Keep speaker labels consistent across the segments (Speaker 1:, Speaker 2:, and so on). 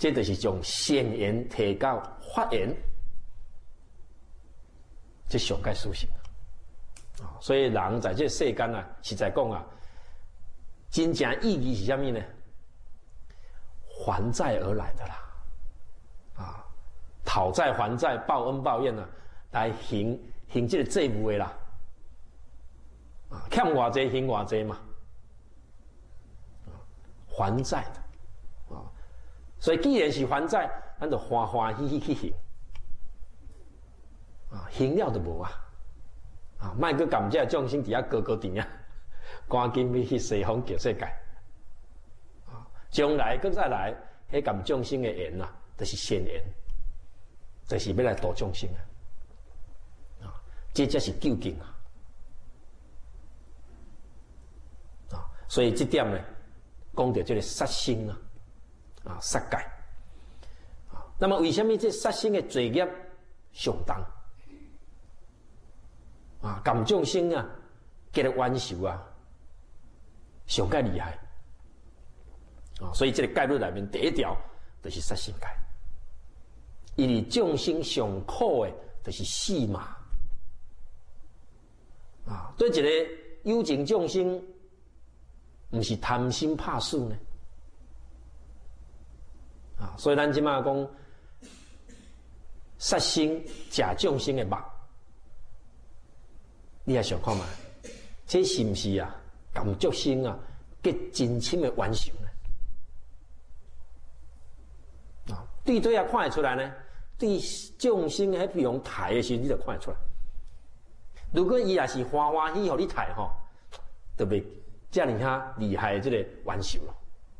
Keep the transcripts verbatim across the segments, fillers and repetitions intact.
Speaker 1: 这就是将善缘提到法缘，这上界殊胜啊！所以人在这世间啊，实在讲啊，真正意义是什么呢？还债而来的啦，啊，讨债还债、报恩报怨啊，来行行这个债务的啦，啊，欠偌济还偌济嘛，啊，还债的，啊，所以既然是还债，咱就欢欢喜喜去行，啊，行了就无啊，啊，莫去感这众生伫遐高高甜啊，赶紧要去西方极世界。将来，搁再来，迄感众生的缘啊，就是善缘，就是要来度众生啊！啊，这才是究竟啊！啊，所以这点呢，讲到这个杀生啊，啊，杀戒啊。那么，为什么这杀生的罪业上重？啊，感众生啊，给了冤仇啊，上介厉害。啊，所以这个戒律里面第一条就是杀生戒，因为众生上苦的就是死嘛。啊，对一个有情众生，不是贪心怕死呢。啊，所以咱即马讲杀生食众生的肉，你也想看嘛？这是不是啊？感众生啊，结真深的冤仇呢？啊，对对也看得出来呢。对众生喺比用抬的时候，你就看得出来。如果伊也是欢欢喜喜你抬吼，特别这样哈厉害的这个冤仇咯。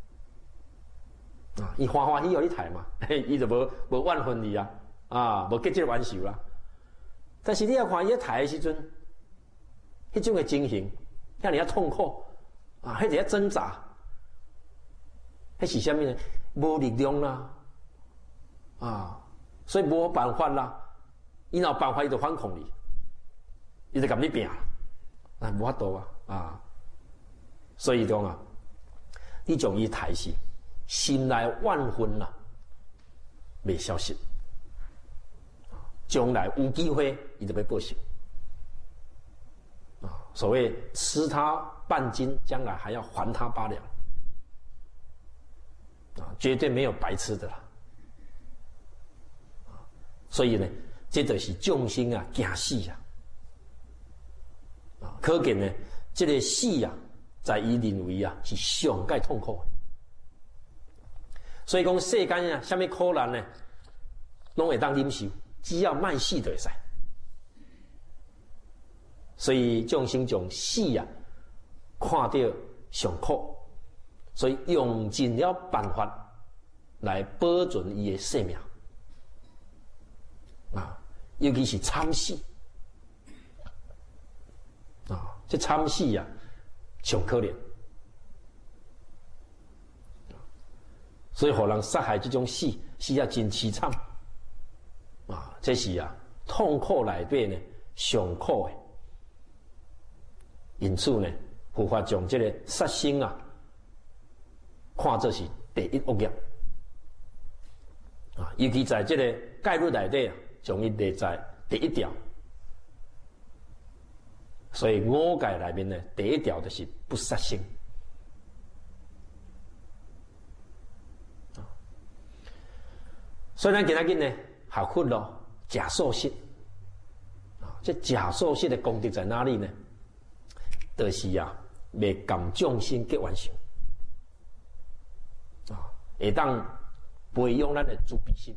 Speaker 1: 啊，伊欢欢喜喜你抬嘛，伊就无无怨恨你啊，啊，无结这个冤仇啦。但是你要看伊抬的时阵，迄种的情形，遐尔啊痛苦啊，迄个挣扎，迄是啥物呢？无力量啦。啊，所以无办法啦，伊若有办法，伊就反抗你，伊就甲你拼啦，啊，无法度啊，啊，所以讲啊，你将伊抬死，心内怨恨啦，未消失，将来有机会，伊就要报仇，啊，所谓吃他半斤，将来还要还他八两，啊，绝对没有白吃的啦。所以呢，这就是众生啊，惊死啊！啊，可见呢，这个死啊，在伊认为啊，是上界痛苦的。所以讲世间啊，什么苦难呢，拢会当忍受，只要慢死就会使。所以众生将死啊，看到上苦，所以用尽了办法来保存伊的生命。啊，尤其是惨死啊，这惨死啊，上可怜。所以，互人杀害这种死，死啊真凄惨啊！这是啊，痛苦内底呢，上苦的。因此呢，佛法将这个杀生啊，看作是第一恶业啊，尤其在这个戒律内底啊。将伊列在第一条，所以五戒内面呢，第一条就是不杀生。所以咱今仔日呢，学佛咯，假素食啊，这假素食的功德在哪里呢？就是啊，未感众生结冤仇啊，会当培养咱的慈悲心。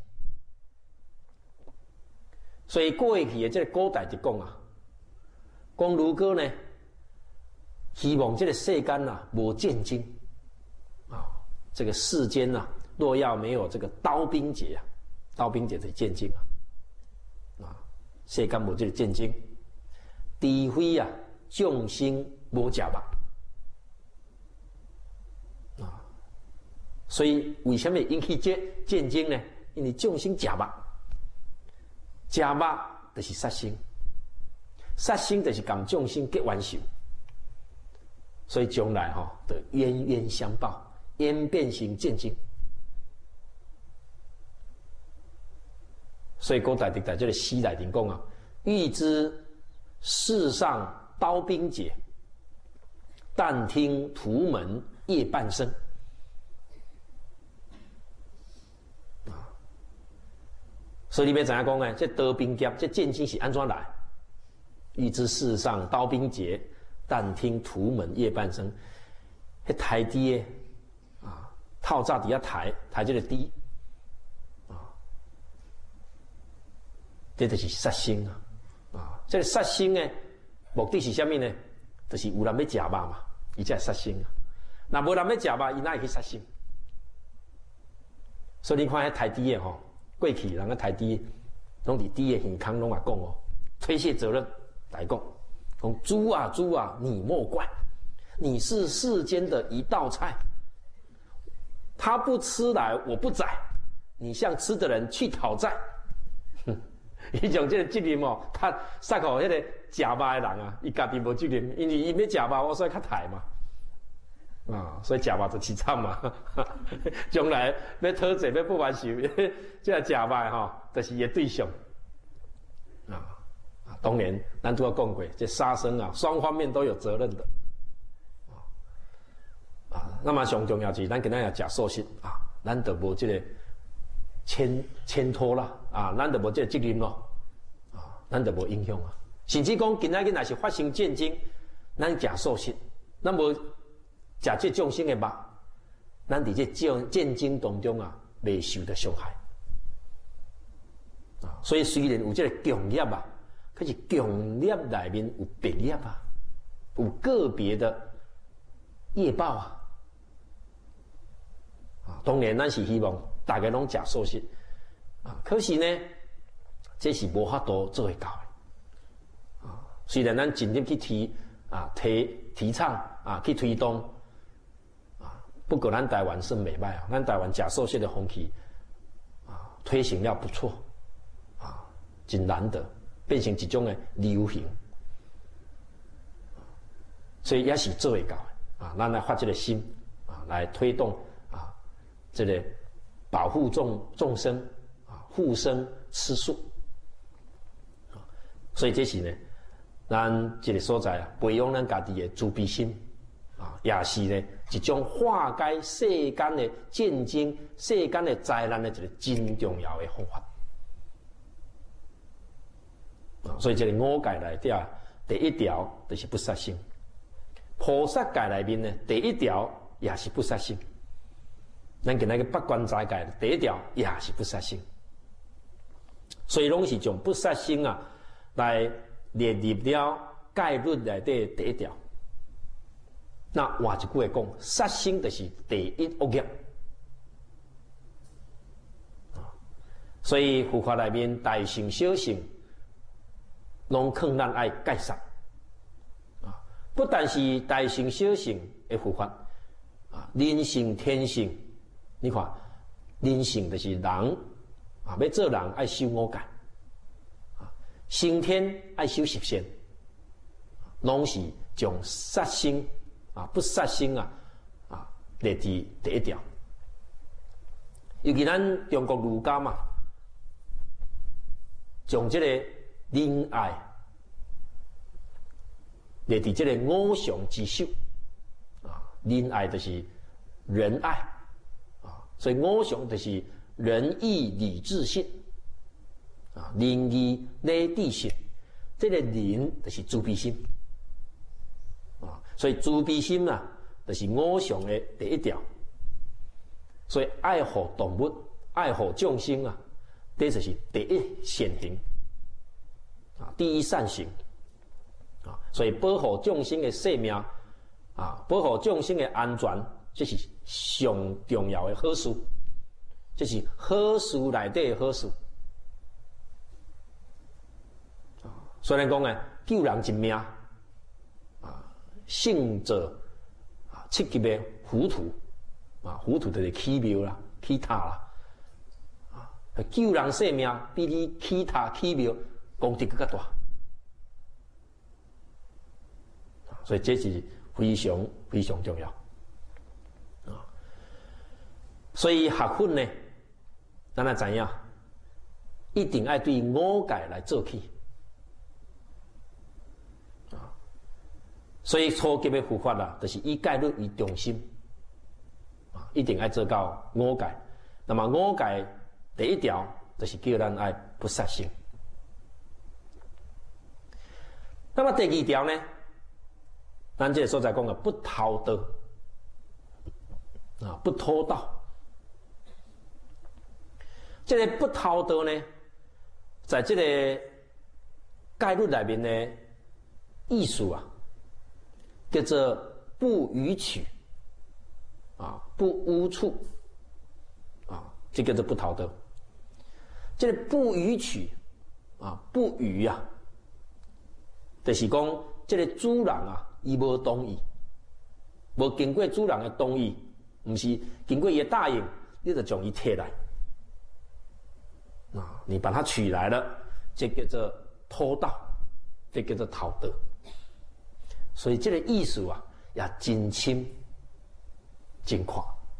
Speaker 1: 所以过去的这个古代就讲啊，讲如果呢，希望这个世间啊无战争啊，这个世间啊，若要没有这个刀兵劫啊，刀兵劫就是战争啊，啊，世间无这个战争，除非啊众生无食肉啊，所以为什么引起这战争呢？因为众生食肉。食肉就是杀生，杀生就是感众生结冤仇，所以将来吼、哦，就冤冤相报，演变成战争。 所以古代的在这个诗内面讲啊，欲知世上刀兵劫，但听屠门夜半声。啊，所以你要知影讲诶，这刀兵劫，这战争是安怎来？欲知世上刀兵劫，但听屠门夜半声。迄台底诶，啊，透早伫遐台台这个底。这就是杀生啊！啊，这个杀生呢，目的是啥物呢？就是有人要食肉嘛，伊才杀生啊。那无人要食肉，伊哪会去杀生？所以你看迄台底的吼，过去人个台底，拢伫底的耳孔拢也讲哦，推卸责任来讲，讲猪啊猪啊，你莫怪，你是世间的一道菜，他不吃来我不宰，你向吃的人去讨债。哼。伊种这个责任哦，他撒互迄个食肉的人啊，伊家己无责任，因为伊要食肉，我所以较刣嘛，啊，所以食肉就凄惨嘛。将来要讨债要不完手，这食肉吼，就是伊的对象。啊啊，当然咱都要讲过，这杀生啊，双方面都有责任的。啊，那么上重要是咱今仔日食素食啊，咱就无这个。牵牵拖啦，啊，咱就无这个责任咯，啊，咱就无影响啊。甚至讲今仔日若是发生战争，咱食素食，咱无食这众生的肉，咱伫这战战争当中啊，未受到伤害。啊，所以虽然有这个强业啊，可是强业内面有别业啊，有个别的业报啊。啊，当然咱是希望。大家拢食素食，啊，可是呢，这是无法度做会到的，啊，虽然咱尽力去提啊提提倡啊去推动，啊，不过咱台湾是袂歹啊，咱台湾食素食的风气，啊，推行了不错，啊，真难得，变成一种的流行，所以也是做会到的，啊，咱来发这个心，啊，来推动啊这个。保护众众生啊，护生吃素啊，所以这是呢，咱这个所在啊，培养咱家己的慈悲心啊，也是呢一种化解世间的战争、世间的灾难的一个真重要的方法啊。所以这个五戒内底啊，第一条就是不杀生；菩萨戒内面呢，第一条也是不杀生。咱今仔个八关斋戒第一条也是不杀生，所以拢是从不杀生啊来列入了戒律内底第一条。那换一句话讲，杀生就是第一恶业。所以佛法内面大乘小乘，拢劝咱爱戒杀。啊，不但是大乘小乘的佛法，啊，人性天性。你看，人性就是人啊，要做人爱修五戒，啊，先天爱修十善，拢是将杀生啊、不杀生啊啊列伫第一条。尤其咱中国儒家嘛，将这个仁爱列伫这个五常之首啊，仁爱就是仁爱。所以五常就是仁义礼智信啊，仁义礼智信，这个仁就是慈悲心啊，所以慈悲心啊，就是五常的第一条。所以爱护动物、爱护众生啊，这就是第一善行啊，第一善行啊。所以保护众生的性命啊，保护众生的安全。这是上重要的好事，这是好事内底的好事。虽然讲呢，救人一命啊，胜者啊七级的糊涂啊，糊涂就是起庙啦、起塔啦啊，救人性命比你起塔起庙功德更加大，所以这是非常非常重要。所以学佛呢，咱来知影， 一定要对五戒来做起。啊，所以初级的佛法啦，就是以戒律为中心，啊，一定要做到五戒。那么五戒第一条就是叫咱爱不杀生。那么第二条呢，咱这个所在讲的不偷盗，啊，不偷盗。这个不偷盗呢，在这个戒律里面呢，意思啊，叫做不逾矩，啊，不污处，啊，这叫做不偷盗。这个不逾矩，啊，不逾啊，就是讲这个主人啊，伊无同意，无经过主人的同意，不是经过伊的答应，你就将伊摕来。啊，你把它取来了，这叫做偷盗，这叫做偷盗。所以这个意思啊，也真深、真宽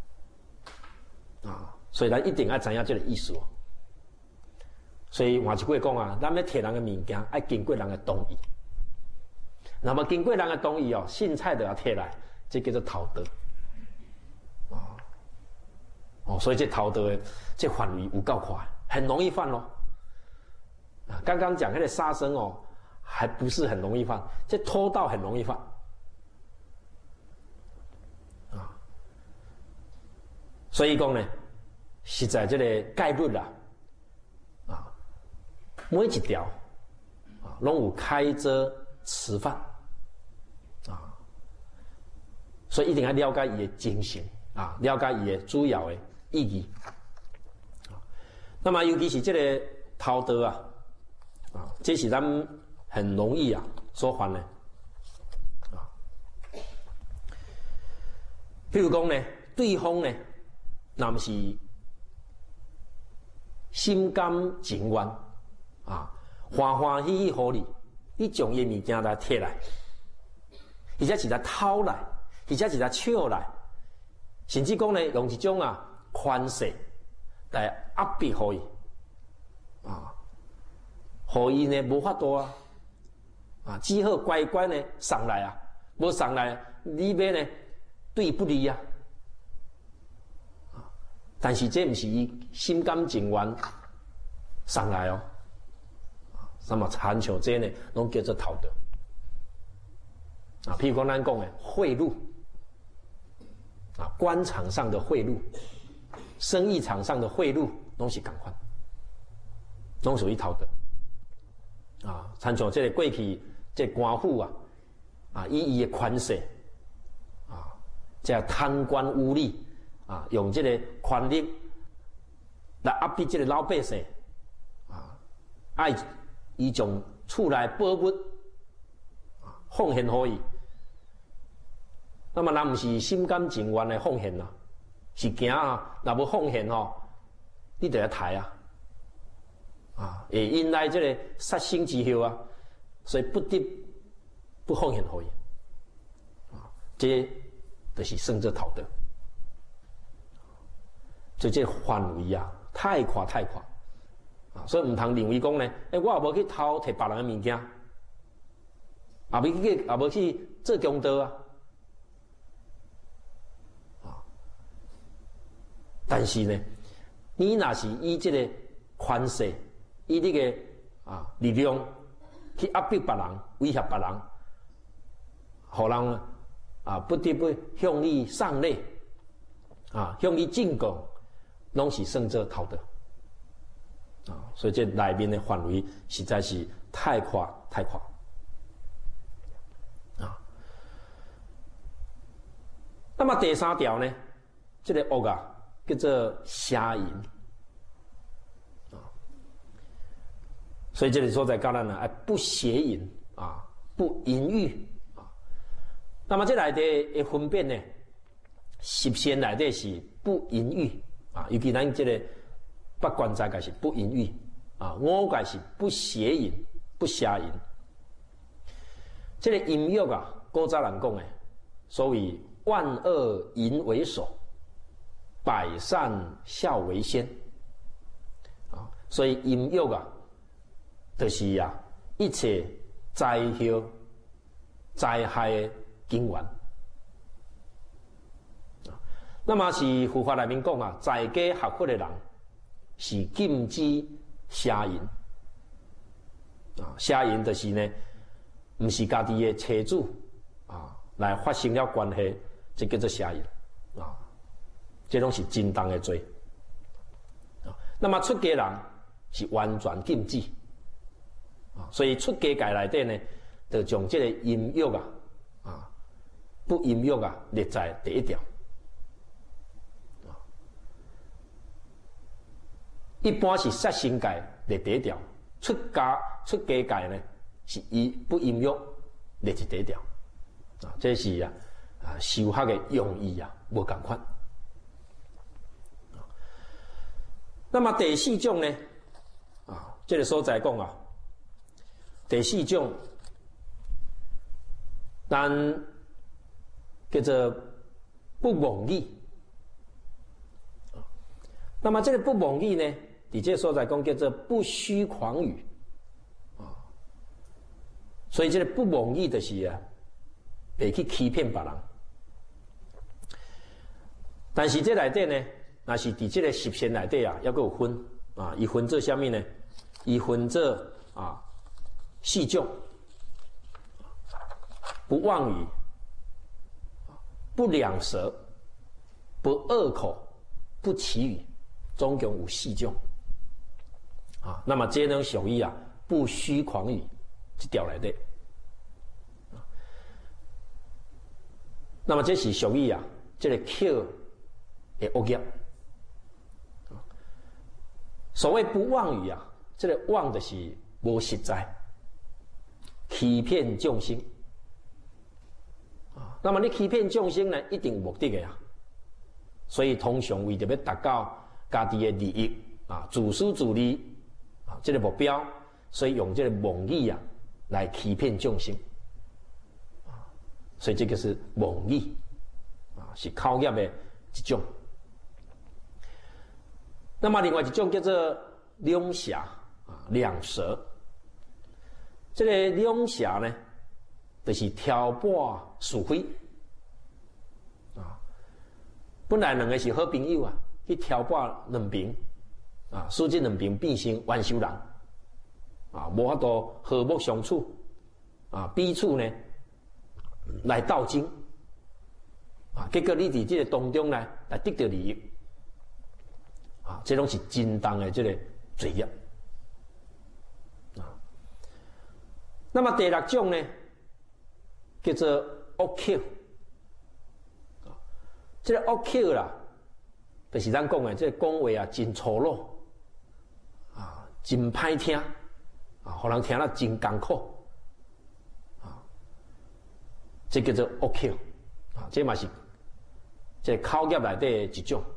Speaker 1: 啊。所以咱一定要知影这个意思哦。所以换一句话讲啊，咱要摕人的物件，要经过人的同意。那么经过人的同意哦，凊彩就要摕来，这叫做偷盗。啊，哦，所以这偷盗的这范围有够宽。很容易犯咯，啊，刚刚讲那个杀生哦，还不是很容易犯，这偷盗很容易犯，啊，所以讲呢，是在这个戒律啦，啊，每一条啊，拢有开遮吃饭，啊，所以一定要了解伊的精神啊，了解伊的主要的意义。那么，尤其是这个偷盗啊，啊，这是咱们很容易啊所犯的啊。譬如讲呢，对方呢，那么是心甘情愿啊，欢欢喜喜互你，你将伊物件来摕来，而且是来偷来，而且是来抢来，甚至讲呢，用一种啊宽势来压迫互伊，啊，互伊呢无法度啊，啊，只好乖乖呢送来啊，无送来，你要呢对不利啊，啊，但是这毋是伊心甘情愿送来哦，啊，那么参像这呢，拢叫做偷盗，啊，譬如讲咱讲的贿赂，啊，官场上的贿赂。生意场上的贿赂，拢是同款，拢属于偷盗啊。参像这个过去这官府啊，啊以伊的权势啊，这贪官污吏啊，用这个权力来压迫这个老百姓啊，爱伊将厝内宝物啊奉献给伊，那么咱毋是心甘情愿来奉献啊。是惊啊！若无奉献吼，你就要抬啊！啊，会引来这个杀生之后啊，所以不得不奉献给伊啊，这就是算作偷盗。所以这范围啊，太宽太宽啊！所以唔通认为讲呢，诶，我也无去偷摕别人的物件，也无去也无去做强盗啊。但是呢，你若是以这个权势，以这个啊力量去压迫别人、威胁别人，互人啊不得不向你上礼，啊向你进贡，拢是算作偷盗啊。所以这内面的范围实在是太宽太宽啊。那么第三条呢，这个恶啊。叫做邪淫啊，所以这里说在教咱呢，哎，不邪淫啊，不淫欲啊。那么这内底的分辨呢，十善内底是不淫欲啊，尤其咱这个八关斋戒是不淫欲啊，五戒是不邪淫、不邪淫。这个淫欲啊，古早人讲的，所谓万恶淫为首。百善孝为先，啊， 所以阴欲啊，就是啊一切灾祸、灾害的根源。那么是佛法内面讲啊，在家学佛的人是禁止邪淫啊，邪淫就是呢，不是家己的妻子啊来发生了关系，这叫做邪淫啊，这种是真重的罪啊。那么出家人是完全禁止啊，所以出家界内底呢，就将这个淫欲啊啊不淫欲啊列在第一条。一般是杀生界列第一条，出家出家界呢是以不淫欲列是第一条，啊，这是啊啊修学的用意啊，无共款。那么第四种呢，啊，这个所在讲啊，第四种，但叫做不妄语。那么这个不妄语呢？伫这所在讲叫做不虚诳语，啊，所以这个不妄语就是啊，袂去欺骗别人。但是这内底呢，若是伫这个习性内底啊，还佫有分啊，伊分做啥物呢？伊分做啊四种：不妄语、不两舌、不恶口、不绮语，总共有四种。啊，那么这种属于啊不虚诳语这条内底，那么这是属于啊这个口的恶业。所谓不妄语啊，这个妄的是无实在，欺骗众生啊。那么你欺骗众生呢，一定有目的的呀。所以通常为着要达到家己的利益啊，自私自利。啊，这个目标，所以用这个妄语啊来欺骗众生，啊，所以这个是妄语，啊，是口业的一种。那么另外一种叫做两舌啊，两舌。这个两舌呢，就是挑拨是非，啊，本来两个是好朋友啊，去挑拨两边。啊，使这两边变成冤仇人，啊，无法度和睦相处，啊，彼此呢来斗争，啊，结果你伫这个当中呢来得到利益，啊，这种是真重的这个罪业，啊。那么第六种呢，叫做恶口，啊，这个恶口啦，就是咱讲的这个讲话啊，真粗鲁。真歹听，啊，互人听了真艰苦，啊，这叫做恶口，啊，这嘛是这口业内底的一种，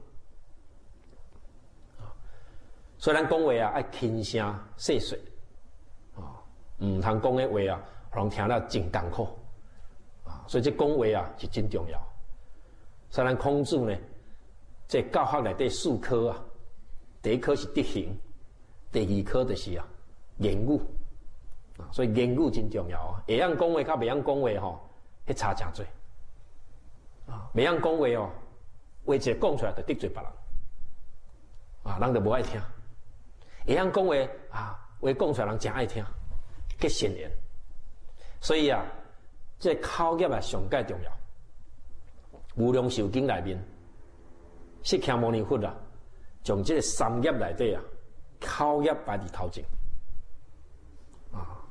Speaker 1: 啊，虽然讲话啊爱轻声细碎，啊，唔通讲的话啊，互人听了真艰苦，啊，所以这讲话啊是真重要。虽然孔子呢，这教学内底四科啊，第一科是德行。第二科就是啊言语啊，所以言语真重要啊。会晓讲话，较袂晓讲话吼，迄差真多啊。袂晓讲话哦，话一讲出来就得罪别人啊，人就无爱听。会晓讲话啊，话讲出来人真爱听，结善缘。所以啊，这口业啊上介重要。无量寿经内面，释迦牟尼佛啊，从这个三业内底啊。口业摆伫头前，啊，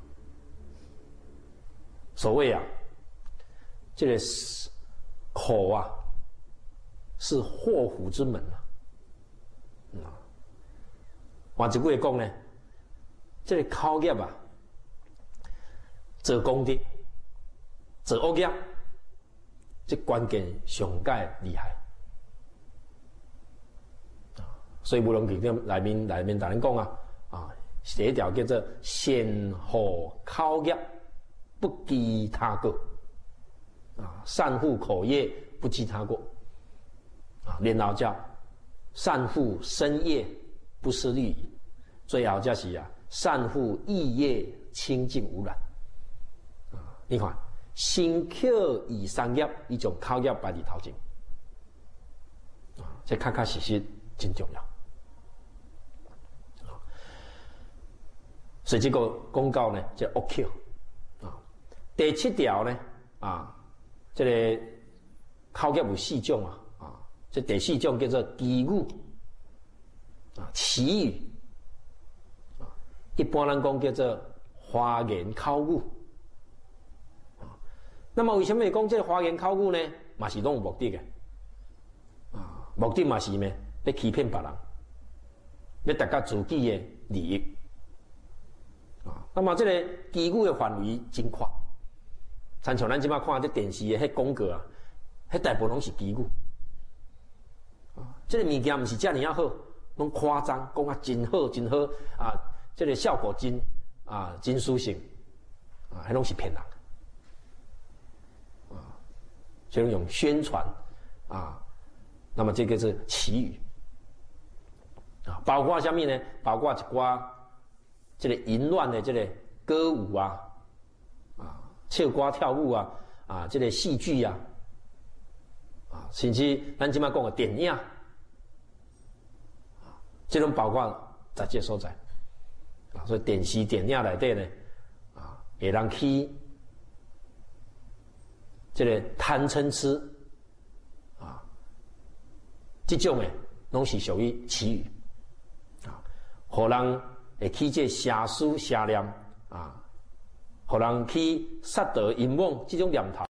Speaker 1: 所谓啊，这个口啊，是祸福之门啊。啊，换一句话讲呢，这个口业啊，做功德、做恶业，这关键上介厉害。所以无论经典内面内面大人讲啊，啊，第一条叫做善护口业，不积他过，啊，善护口业，不积他过，啊，然后叫善护身业，不思虑， 最后才是啊，善护意业清净无染。啊，你看，心口以三业，伊从口业摆伫头前。啊，这确确实实真重要。所以这个公告呢，叫恶口。啊，第七条呢，啊，这个口业有四种啊，啊，这第四种叫做绮语，啊，绮语，啊，一般人讲叫做花言巧语，啊，那么为什么会讲这个花言巧语呢？嘛是拢有目的的，啊，目的嘛是咩？要欺骗别人，要达到自己的利益。啊，那么这个绮语的范围真宽，参像咱即摆看这电视的迄广告啊，迄大部分拢是绮语。啊，这个物件毋是遮尔啊好，拢夸张，讲啊真好真好啊，这个效果真啊真舒适，啊，迄拢是骗人。啊，所以用宣传啊，那么这个是绮语。啊，包括什么呢？包括一寡。这个淫乱的这个歌舞啊，啊，唱歌跳舞啊，啊，这个戏剧啊，啊，甚至咱即摆讲的电影，啊，这种包括在这所在，啊，所以电视电影内底呢，啊，会让去这个贪嗔痴，啊，这种的拢是属于绮语，啊，互人。会起这邪思邪念啊，互人去杀盗淫妄这种念头